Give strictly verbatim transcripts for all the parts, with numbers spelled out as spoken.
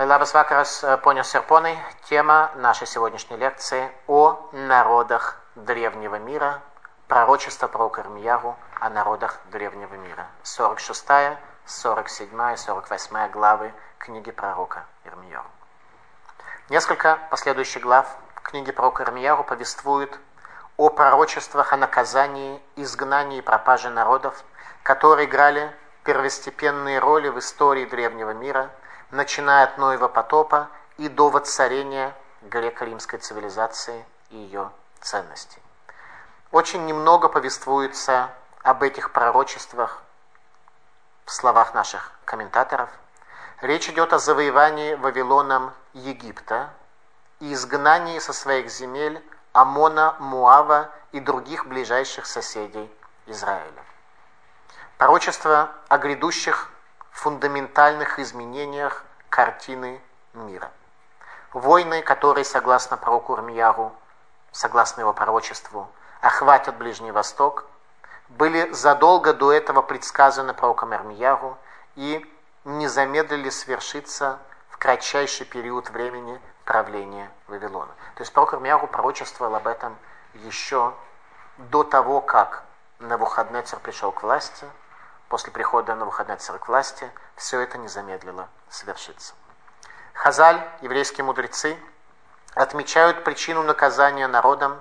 Labas vakaras, ponios ir ponai. Тема нашей сегодняшней лекции о народах древнего мира. Пророчество пророка Ирмиягу о народах древнего мира. сорок шестая, сорок седьмая и сорок восьмая главы книги пророка Ирмиягу. Несколько последующих глав книги пророка Ирмиягу повествуют о пророчествах о наказании, изгнании и пропаже народов, которые играли первостепенные роли в истории древнего мира, начиная от Ноева потопа и до воцарения греко-римской цивилизации и ее ценностей. Очень немного повествуется об этих пророчествах в словах наших комментаторов. Речь идет о завоевании Вавилоном Египта и изгнании со своих земель Амона, Муава и других ближайших соседей Израиля. Пророчество о грядущих фундаментальных изменениях картины мира. Войны, которые, согласно пророку Ирмиягу, согласно его пророчеству, охватят Ближний Восток, были задолго до этого предсказаны пророком Ирмиягу и не замедлили свершиться в кратчайший период времени правления Вавилона. То есть пророк Ирмиягу пророчествовал об этом еще до того, как Навуходнецар пришел к власти. После прихода Навуходнецара к власти все это не замедлило свершиться. Хазаль, еврейские мудрецы, отмечают причину наказания народам,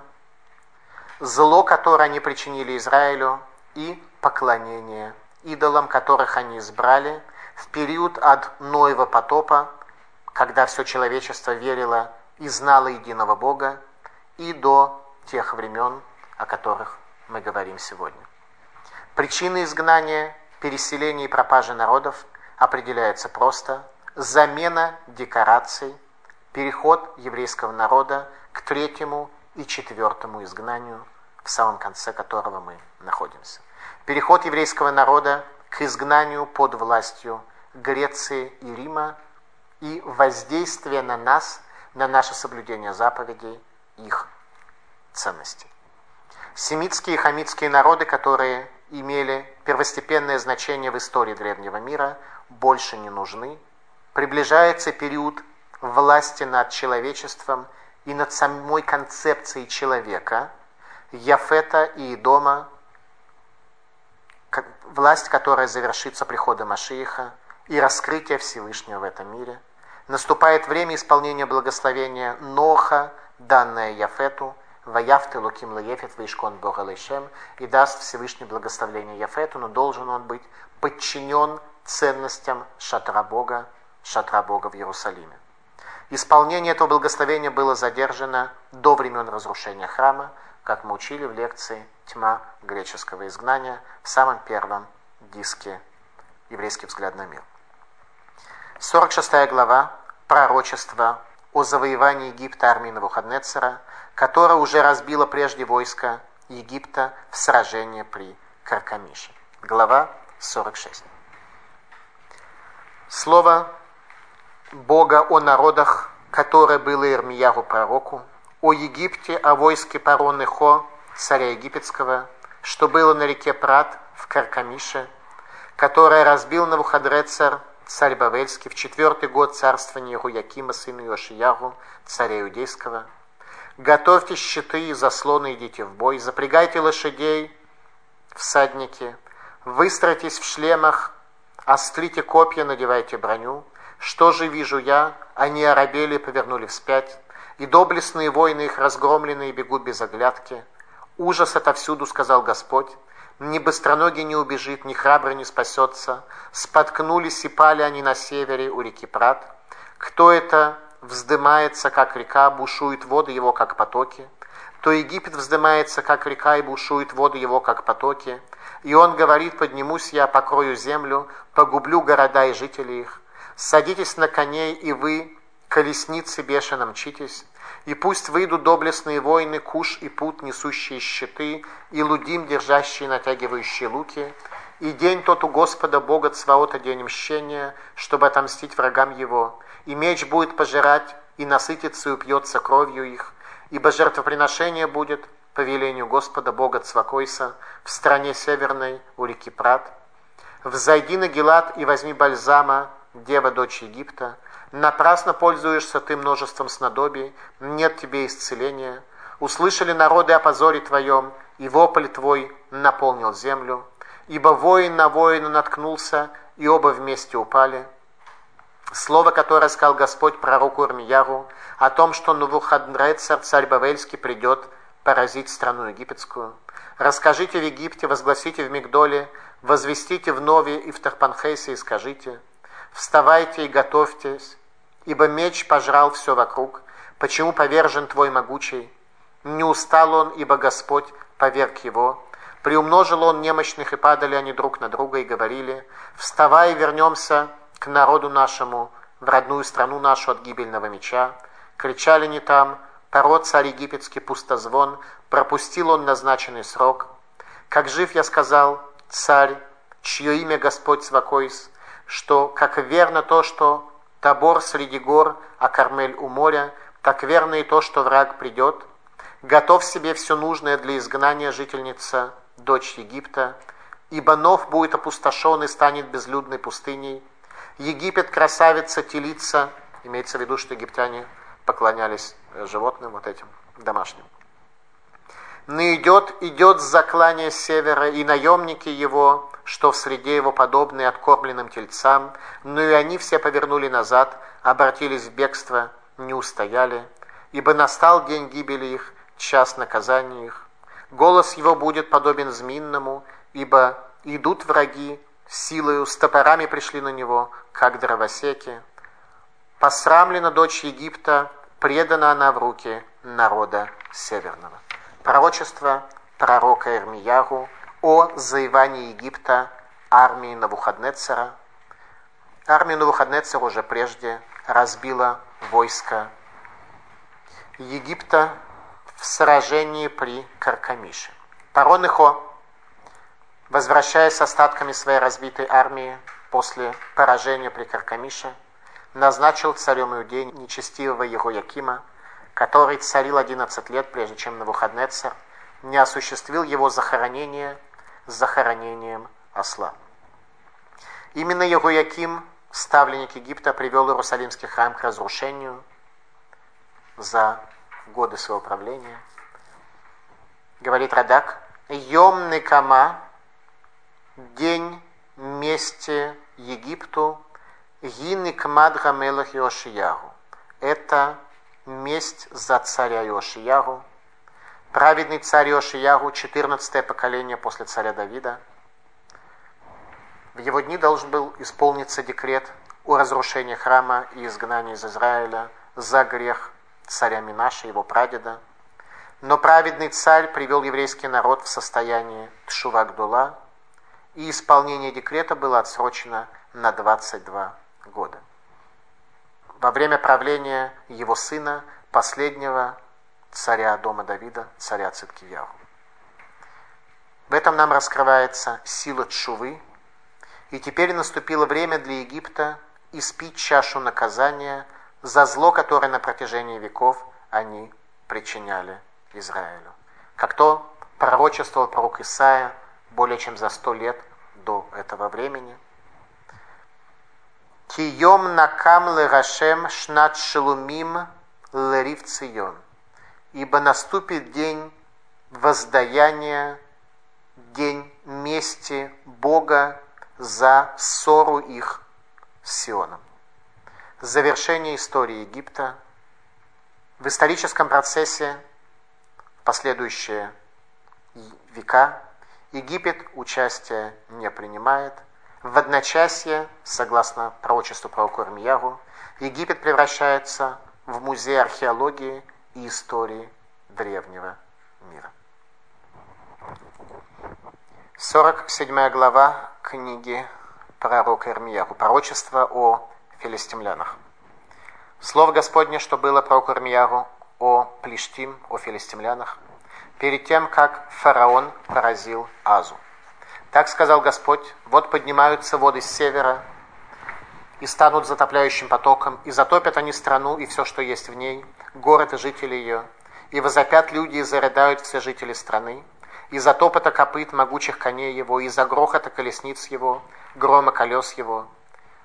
зло, которое они причинили Израилю, и поклонение идолам, которых они избрали в период от Ноева потопа, когда все человечество верило и знало единого Бога, и до тех времен, о которых мы говорим сегодня. Причины изгнания, переселения и пропажи народов определяется просто: замена декораций, переход еврейского народа к третьему и четвертому изгнанию, в самом конце которого мы находимся. Переход еврейского народа к изгнанию под властью Греции и Рима и воздействие на нас, на наше соблюдение заповедей, их ценностей. Семитские и хамитские народы, которые имели первостепенное значение в истории древнего мира, больше не нужны. Приближается период власти над человечеством и над самой концепцией человека, Яфета и Идома, власть, которая завершится приходом Машииха и раскрытие Всевышнего в этом мире. Наступает время исполнения благословения Ноха, данное Яфету, «Ваяфты луким лаефет ваишкон Бога лейшем», и даст Всевышний благословение Яфету, но должен он быть подчинен ценностям шатра Бога, шатра Бога в Иерусалиме. Исполнение этого благословения было задержано до времен разрушения храма, как мы учили в лекции «Тьма греческого изгнания» в самом первом диске «Еврейский взгляд на мир». сорок шестая глава «Пророчество о завоевании Египта армией Навуходнецара», которая уже разбила прежде войско Египта в сражении при Каркамише. Глава сорок шесть. Слово Бога о народах, которое было Ирмиягу пророку, о Египте, о войске Паро Нехо, царя египетского, что было на реке Прат в Каркамише, которое разбил Навуходнецар, царь Бавельский, в четвертый год царствования Иоякима, сына Иошиягу, царя иудейского. Готовьте щиты и заслоны, идите в бой, запрягайте лошадей, всадники, выстройтесь в шлемах, острите копья, надевайте броню. Что же вижу я? Они оробели и повернули вспять, и доблестные воины их разгромленные бегут без оглядки. Ужас отовсюду, сказал Господь. Ни быстроногий не убежит, ни храбрый не спасется. Споткнулись и пали они на севере у реки Прат. Кто это вздымается, как река, бушует воды его, как потоки? То Египет вздымается, как река, и бушует воды его, как потоки. И он говорит: поднимусь я, покрою землю, погублю города и жителей их. Садитесь на коней, и вы, колесницы, бешено мчитесь. И пусть выйдут доблестные воины, Куш и Пут, несущие щиты, и Лудим, держащие, натягивающие луки. И день тот у Господа Бога Цваота, день мщения, чтобы отомстить врагам его. И меч будет пожирать, и насытится, и упьется кровью их. Ибо жертвоприношение будет по велению Господа Бога Цвакойса в стране северной у реки Прат. Взойди на Гилад и возьми бальзама, дева, дочь Египта, Напрасно пользуешься ты множеством снадобий, нет тебе исцеления. Услышали народы о позоре твоем, и вопль твой наполнил землю. Ибо воин на воина наткнулся, и оба вместе упали. Слово, которое сказал Господь пророку Ирмияру, о том, что Навуходоносор, царь Бавельский, придет поразить страну египетскую. Расскажите в Египте, возгласите в Мигдоле, возвестите в Нове и в Тахпанхесе и скажите: вставайте и готовьтесь, ибо меч пожрал все вокруг. Почему повержен твой могучий? Не устал он, ибо Господь поверг его. Приумножил он немощных, и падали они друг на друга, и говорили: вставай и вернемся к народу нашему, в родную страну нашу от гибельного меча. Кричали не там: Паро, царь египетский, пустозвон, пропустил он назначенный срок. Как жив я сказал, царь, чье имя Господь Цвакойс, что как верно то, что Табор среди гор, а Кармель у моря, так верно и то, что враг придет. Готовь себе все нужное для изгнания, жительница, дочь Египта, ибо Нов будет опустошен и станет безлюдной пустыней. Египет, красавица, телица, имеется в виду, что египтяне поклонялись животным, вот этим домашним. Но идет, идет с заклания севера, и наемники его, что в среде его подобные откормленным тельцам, но и они все повернули назад, обратились в бегство, не устояли, ибо настал день гибели их, час наказания их. Голос его будет подобен зминному, ибо идут враги, силою, с топорами пришли на него, как дровосеки. Посрамлена дочь Египта, предана она в руки народа северного. Пророчество пророка Ирмияру о завоевании Египта армии Навуходоносора. Армия Навуходоносора уже прежде разбила войско Египта в сражении при Каркамише. Паро Нехо, возвращаясь с остатками своей разбитой армии после поражения при Каркамише, назначил царем Иудеи нечестивого Ехоякима, который царил одиннадцать лет, прежде чем Навуходоносор не осуществил его захоронение с захоронением осла. Именно Ехояким, ставленник Египта, привел Иерусалимский храм к разрушению за годы своего правления. Говорит Радак: «Йом Некама, день мести Египту, ги Некмад Гамелах Йошияру». Это месть за царя Йошияру. Праведный царь Йошияру, четырнадцатое поколение после царя Давида. В его дни должен был исполниться декрет о разрушении храма и изгнании из Израиля за грех царя Минаша, его прадеда. Но праведный царь привел еврейский народ в состояние тшува гдула, и исполнение декрета было отсрочено на двадцать два года. Во время правления его сына, последнего царя дома Давида, царя Циткияру. В этом нам раскрывается сила тшувы, и теперь наступило время для Египта испить чашу наказания за зло, которое на протяжении веков они причиняли Израилю. Как то пророчествовал пророк Исаия более чем за сто лет до этого времени. «Кием накам лерашем шнат шелумим лерив цион». Ибо наступит день воздаяния, день мести Бога за ссору их с Сионом. Завершение истории Египта. В историческом процессе в последующие века Египет участия не принимает. В одночасье, согласно пророчеству пророка Ирмияру, Египет превращается в музей археологии и истории древнего мира. сорок седьмая глава книги пророка Ирмияру. Пророчество о филистимлянах. Слово Господне, что было пророку Ирмияру о Плиштим, о филистимлянах, перед тем, как фараон поразил Азу. Так сказал Господь: вот поднимаются воды с севера и станут затопляющим потоком, и затопят они страну и все, что есть в ней, город и жители ее, и возопят люди, и зарыдают все жители страны, из-за топота копыт могучих коней его, из-за грохота колесниц его, грома колес его.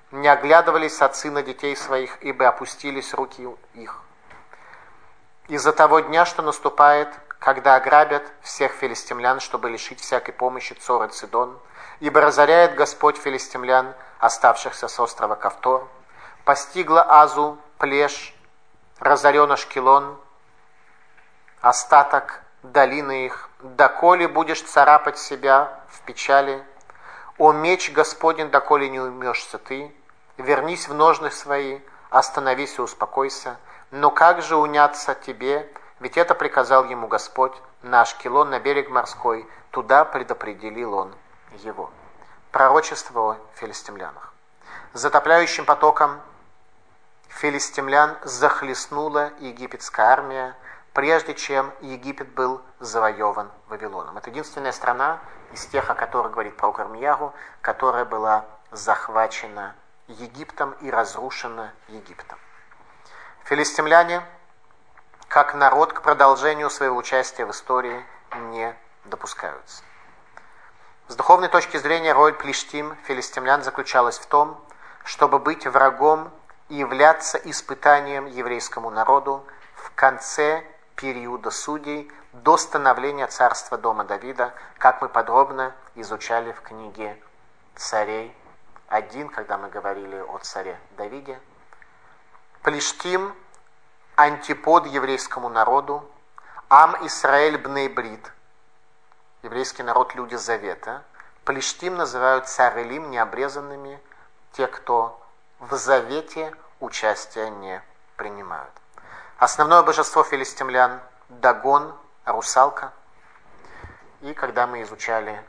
Не оглядывались отцы на детей своих, ибо опустились руки их. Из-за того дня, что наступает, когда ограбят всех филистимлян, чтобы лишить всякой помощи Цор и Цидон, ибо разоряет Господь филистимлян, оставшихся с острова Кавтор, постигла Азу, плешь, разорен Ашкелон, остаток долины их, доколе будешь царапать себя в печали, о меч Господень, доколе не умешься ты, вернись в ножны свои, остановись и успокойся, но как же уняться тебе, ведь это приказал ему Господь, на Ашкелон, на берег морской, туда предопределил он его. Пророчество о филистимлянах. Затопляющим потоком филистимлян захлестнула египетская армия, прежде чем Египет был завоеван Вавилоном. Это единственная страна из тех, о которых говорит пророк Ирмиягу, которая была захвачена Египтом и разрушена Египтом. Филистимляне, как народ, к продолжению своего участия в истории не допускаются. С духовной точки зрения роль плештим, филистимлян, заключалась в том, чтобы быть врагом и являться испытанием еврейскому народу в конце периода судей до становления царства дома Давида, как мы подробно изучали в книге «Царей один», когда мы говорили о царе Давиде. Плештим – антипод еврейскому народу, Ам Исраэль бней брит, еврейский народ, люди завета. Плештим называют царелим, необрезанными, те, кто в завете участия не принимают. Основное божество филистимлян – Дагон, русалка. И когда мы изучали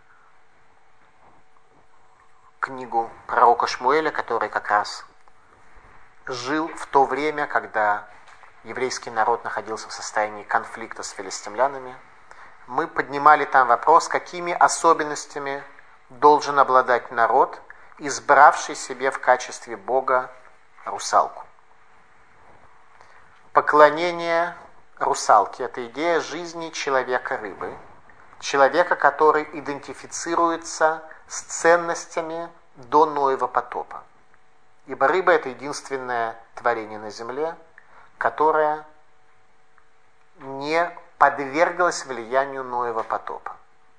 книгу пророка Шмуэля, который как раз жил в то время, когда еврейский народ находился в состоянии конфликта с филистимлянами, мы поднимали там вопрос, какими особенностями должен обладать народ, избравший себе в качестве Бога русалку. Поклонение русалке – это идея жизни человека-рыбы, человека, который идентифицируется с ценностями до Ноева потопа. Ибо рыба – это единственное творение на земле, которое не подверглось влиянию Ноева потопа.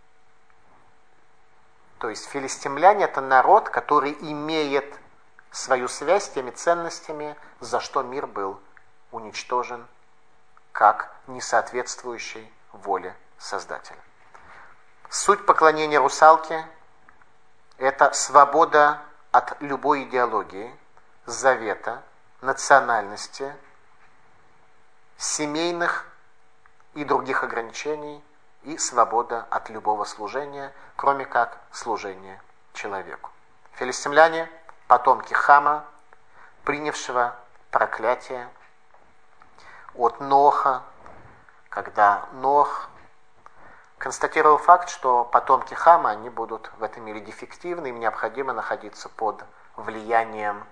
То есть филистимляне – это народ, который имеет свою связь с теми ценностями, за что мир был уничтожен, как несоответствующий воле Создателя. Суть поклонения русалке – это свобода от любой идеологии, завета, национальности, семейных и других ограничений и свобода от любого служения, кроме как служения человеку. Филистимляне – потомки Хама, принявшего проклятие от Ноха, когда Нох констатировал факт, что потомки Хама, они будут в этом мире дефективны, им необходимо находиться под влиянием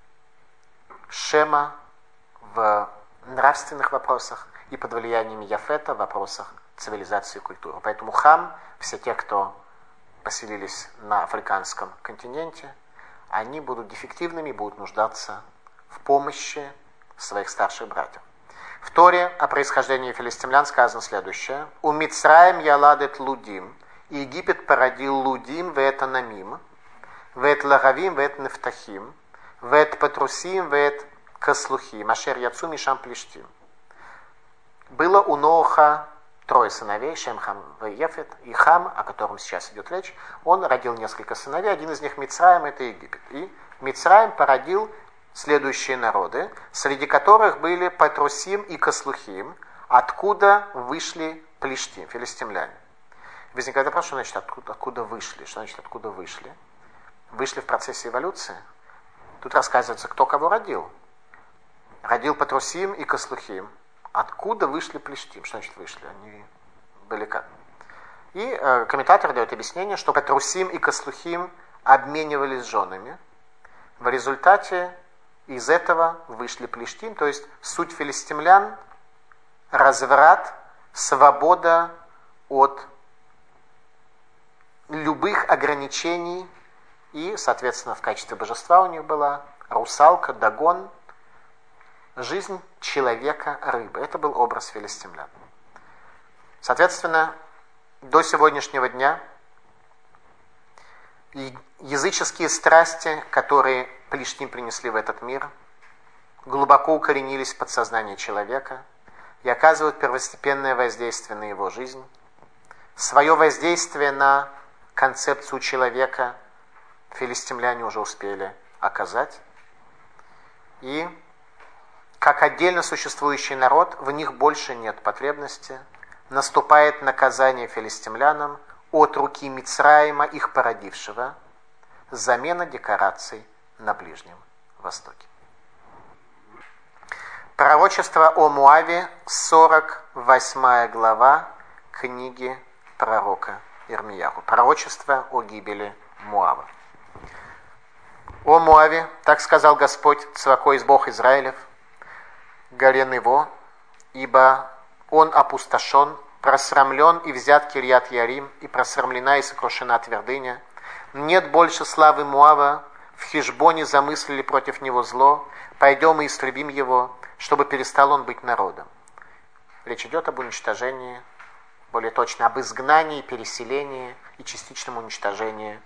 Шема в нравственных вопросах и под влиянием Яфета в вопросах цивилизации и культуры. Поэтому Хам, все те, кто поселились на африканском континенте, они будут дефективными и будут нуждаться в помощи своих старших братьев. В Торе о происхождении филистимлян сказано следующее. «У Мицраим яладет лудим». Египет породил лудим вет анамим, вет лагавим вет нефтахим, вет патрусим вет каслухим, ашер яцу мишам плештим. Было у Ноха трое сыновей, Шем, Хам и Ефет, и Хам, о котором сейчас идет речь, он родил несколько сыновей, один из них Мицраим, это Египет. И Мицраим породил следующие народы, среди которых были Патрусим и Каслухим, откуда вышли плештим, филистимляне. Возникает вопрос, что значит откуда, откуда вышли? Что значит откуда вышли? Вышли в процессе эволюции? Тут рассказывается, кто кого родил. Родил Патрусим и Каслухим. Откуда вышли плештим? Что значит вышли? Они были как? И э, комментатор дает объяснение, что Патрусим и Каслухим обменивались женами. В результате из этого вышли плештим, то есть суть филистимлян – разврат, свобода от любых ограничений И, соответственно, в качестве божества у них была русалка, Дагон, жизнь человека, рыбы. Это был образ филистимлян. Соответственно, до сегодняшнего дня языческие страсти, которые Плишни принесли в этот мир, глубоко укоренились в подсознании человека и оказывают первостепенное воздействие на его жизнь. Свое воздействие на концепцию человека филистимляне уже успели оказать. И как отдельно существующий народ, в них больше нет потребности. Наступает наказание филистимлянам от руки Мицраима, их породившего, замена декораций на Ближнем Востоке. Пророчество о Моаве, сорок восьмая глава книги пророка Ирмияху. Пророчество о гибели Моава. О Моаве, так сказал Господь, Цвакоис Бог Израилев, горе Нево, ибо он опустошен, просрамлен и взят Кирьят Ярим, и просрамлена и сокрушена твердыня. Нет больше славы Моава, в Хешбоне замыслили против него зло, пойдем и истребим его, чтобы перестал он быть народом. Речь идет об уничтожении, более точно об изгнании, переселении и частичном уничтожении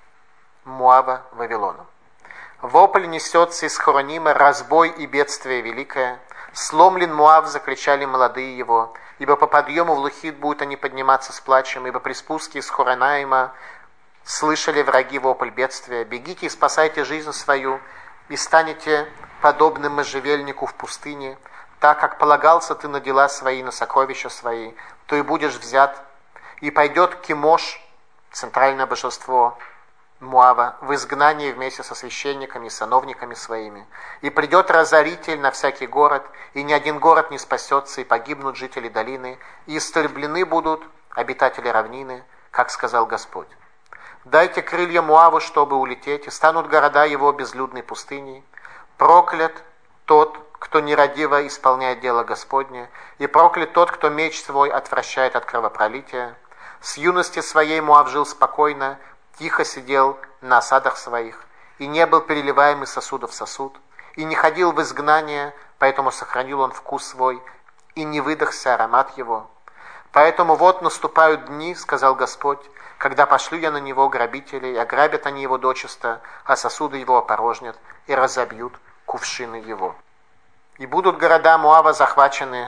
Моава Вавилоном. Вопль несется из Хоронима, разбой и бедствие великое. Сломлен Моав, закричали молодые его, ибо по подъему в Лухит будут они подниматься с плачем, ибо при спуске из Хоронаима слышали враги вопль бедствия. Бегите и спасайте жизнь свою, и станете подобным можжевельнику в пустыне. Так как полагался ты на дела свои, на сокровища свои, то и будешь взят. И пойдет Кемош, центральное божество Моава, в изгнание вместе со священниками и сановниками своими. И придет разоритель на всякий город, и ни один город не спасется, и погибнут жители долины, и истреблены будут обитатели равнины, как сказал Господь. Дайте крылья Моаву, чтобы улететь, и станут города его безлюдной пустыней. Проклят тот, кто нерадиво исполняет дело Господне, и проклят тот, кто меч свой отвращает от кровопролития. С юности своей Моав жил спокойно, тихо сидел на осадах своих, и не был переливаем из сосуда в сосуд, и не ходил в изгнание, поэтому сохранил он вкус свой, и не выдохся аромат его. Поэтому вот наступают дни, сказал Господь, когда пошлю я на него грабителей, ограбят они его дочисто, а сосуды его опорожнят, и разобьют кувшины его. И будут города Моава захвачены,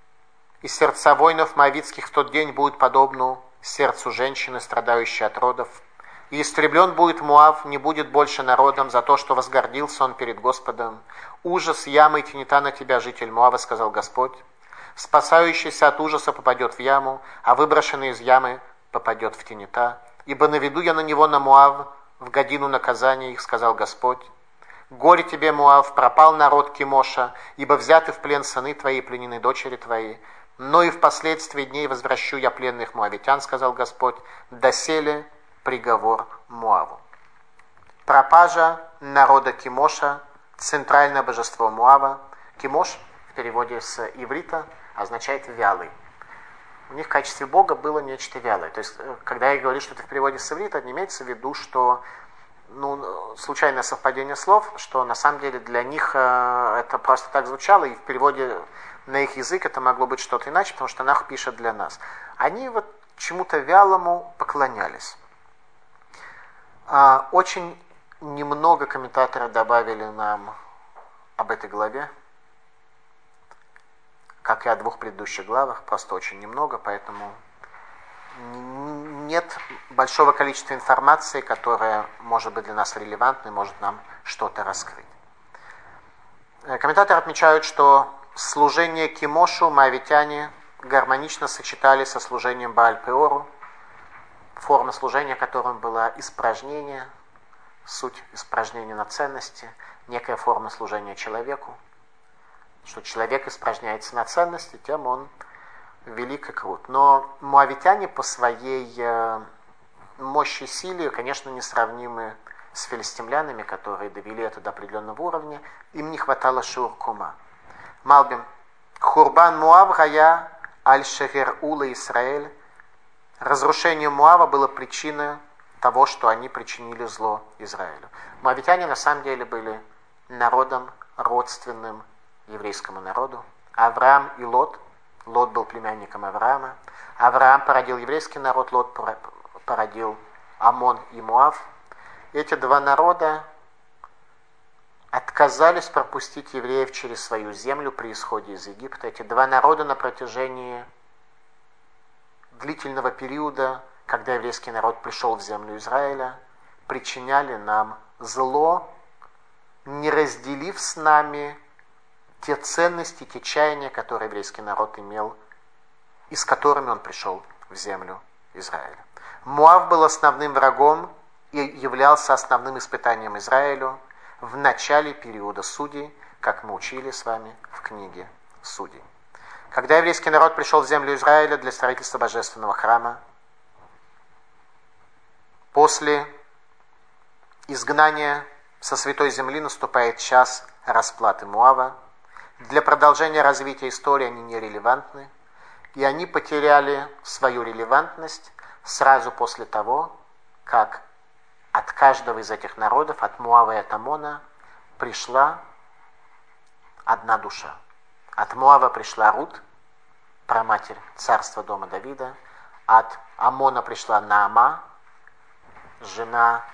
и сердца воинов моавитских в тот день будут подобны сердцу женщины, страдающей от родов. И истреблен будет Моав, не будет больше народом за то, что возгордился он перед Господом. Ужас ямы и тянета на тебя, житель Моава, сказал Господь. Спасающийся от ужаса попадет в яму, а выброшенный из ямы попадет в тянета. Ибо наведу я на него, на Моав, в годину наказания их, сказал Господь. Горе тебе, Моав, пропал народ Кемоша, ибо взяты в плен сыны твои, пленены дочери твои. Но и впоследствии дней возвращу я пленных моавитян, сказал Господь, доселе приговор Моаву. Пропажа народа Кемоша, центральное божество Моава. Кемош в переводе с иврита означает вялый. У них в качестве Бога было нечто вялое. То есть, когда я говорю, что это в переводе с иврита, не имеется в виду, что ну, случайное совпадение слов, что на самом деле для них э, это просто так звучало, и в переводе на их язык это могло быть что-то иначе, потому что Танах пишет для нас. Они вот чему-то вялому поклонялись. А, очень немного комментаторов добавили нам об этой главе, как и о двух предыдущих главах, просто очень немного, поэтому нет большого количества информации, которая может быть для нас релевантной, может нам что-то раскрыть. Комментаторы отмечают, что служение Кемошу моавитяне гармонично сочетали со служением Бааль-Пеору, форма служения которым была испражнение, суть испражнения на ценности, некая форма служения человеку, что человек испражняется на ценности, тем он велик и крут. Но моавитяне по своей э, мощи и силе, конечно, несравнимы с филистимлянами, которые довели это до определенного уровня. Им не хватало шиур-кума. Малбим. Хурбан Моав гая аль-шегер ула Исраэль. Разрушение Моава было причиной того, что они причинили зло Израилю. Моавитяне на самом деле были народом родственным еврейскому народу. Авраам и Лот. Лот был племянником Авраама. Авраам породил еврейский народ, Лот породил Амон и Моав. Эти два народа отказались пропустить евреев через свою землю при исходе из Египта. Эти два народа на протяжении длительного периода, когда еврейский народ пришел в землю Израиля, причиняли нам зло, не разделив с нами те ценности, те чаяния, которые еврейский народ имел, и с которыми он пришел в землю Израиля. Моав был основным врагом и являлся основным испытанием Израилю в начале периода судей, как мы учили с вами в книге Судей. Когда еврейский народ пришел в землю Израиля для строительства божественного храма, после изгнания со святой земли наступает час расплаты Моава. Для продолжения развития истории они нерелевантны, и они потеряли свою релевантность сразу после того, как от каждого из этих народов, от Моава и от Амона, пришла одна душа. От Моава пришла Рут, праматерь царства дома Давида. От Амона пришла Наама, жена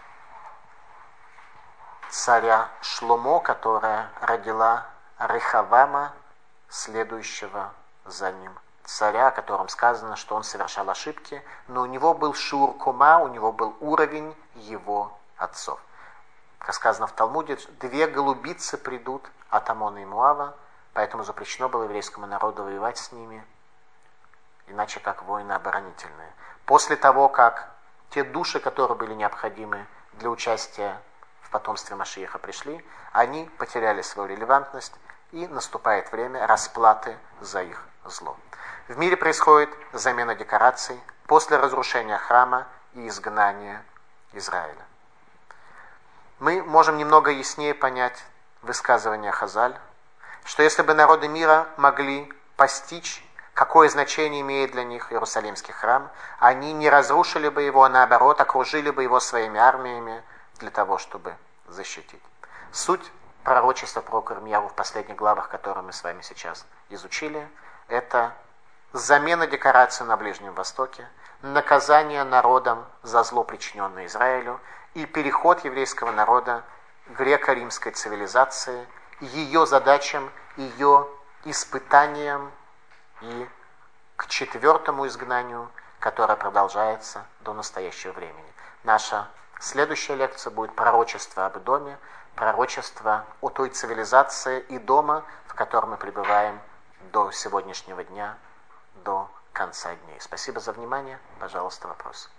царя Шломо, которая родила Рехавама, следующего за ним царя, о котором сказано, что он совершал ошибки, но у него был шур кома, у него был уровень его отцов. Как сказано в Талмуде, две голубицы придут от Амона и Моава, поэтому запрещено было еврейскому народу воевать с ними, иначе как воины оборонительные. После того, как те души, которые были необходимы для участия в потомстве Машиаха, пришли, они потеряли свою релевантность, и наступает время расплаты за их зло. В мире происходит замена декораций после разрушения храма и изгнания Израиля. Мы можем немного яснее понять высказывание Хазаль, что если бы народы мира могли постичь, какое значение имеет для них Иерусалимский храм, они не разрушили бы его, а наоборот, окружили бы его своими армиями для того, чтобы защитить. Суть пророчества про Ирмияху в последних главах, которые мы с вами сейчас изучили, это замена декораций на Ближнем Востоке, наказание народам за зло, причиненное Израилю, и переход еврейского народа к греко-римской цивилизации, ее задачам, ее испытаниям и к четвертому изгнанию, которое продолжается до настоящего времени. Наша следующая лекция будет пророчество об Идоме, пророчество о той цивилизации и дома, в котором мы пребываем до сегодняшнего дня, до конца дней. Спасибо за внимание. Пожалуйста, вопросы.